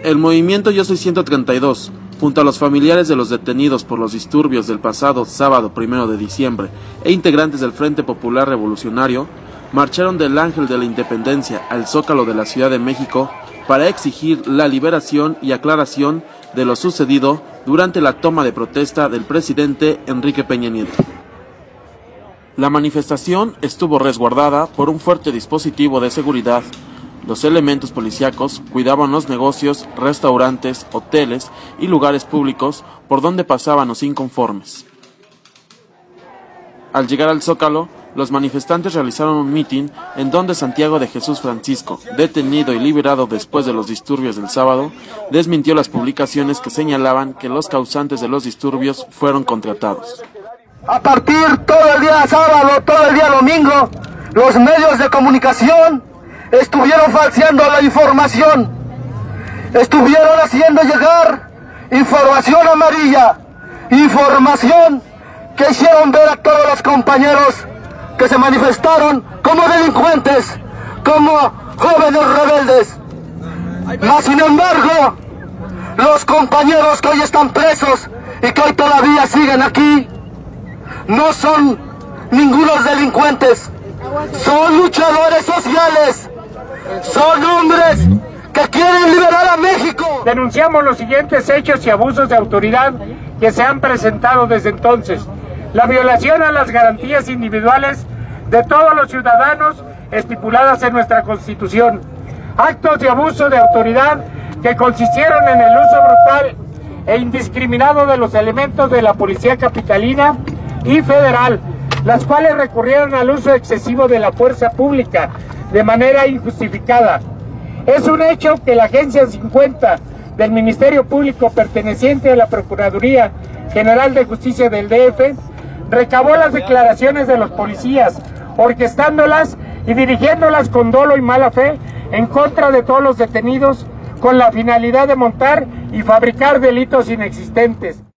El movimiento Yo Soy 132, junto a los familiares de los detenidos por los disturbios del pasado sábado 1 de diciembre e integrantes del Frente Popular Revolucionario, marcharon del Ángel de la Independencia al Zócalo de la Ciudad de México para exigir la liberación y aclaración de lo sucedido durante la toma de protesta del presidente Enrique Peña Nieto. La manifestación estuvo resguardada por un fuerte dispositivo de seguridad. Los elementos policíacos cuidaban los negocios, restaurantes, hoteles y lugares públicos por donde pasaban los inconformes. Al llegar al Zócalo, los manifestantes realizaron un mitin en donde Santiago de Jesús Francisco, detenido y liberado después de los disturbios del sábado, desmintió las publicaciones que señalaban que los causantes de los disturbios fueron contratados. A partir todo el día sábado, todo el día domingo, los medios de comunicación estuvieron falseando la información, estuvieron haciendo llegar información amarilla, información que hicieron ver a todos los compañeros que se manifestaron como delincuentes, como jóvenes rebeldes. Mas sin embargo, los compañeros que hoy están presos y que hoy todavía siguen aquí, no son ningunos delincuentes, son luchadores sociales, son hombres que quieren liberar a México. Denunciamos los siguientes hechos y abusos de autoridad que se han presentado desde entonces. La violación a las garantías individuales de todos los ciudadanos estipuladas en nuestra Constitución. Actos de abuso de autoridad que consistieron en el uso brutal e indiscriminado de los elementos de la Policía Capitalina y Federal, las cuales recurrieron al uso excesivo de la fuerza pública de manera injustificada. Es un hecho que la Agencia 50 del Ministerio Público perteneciente a la Procuraduría General de Justicia del DF recabó las declaraciones de los policías, orquestándolas y dirigiéndolas con dolo y mala fe en contra de todos los detenidos con la finalidad de montar y fabricar delitos inexistentes.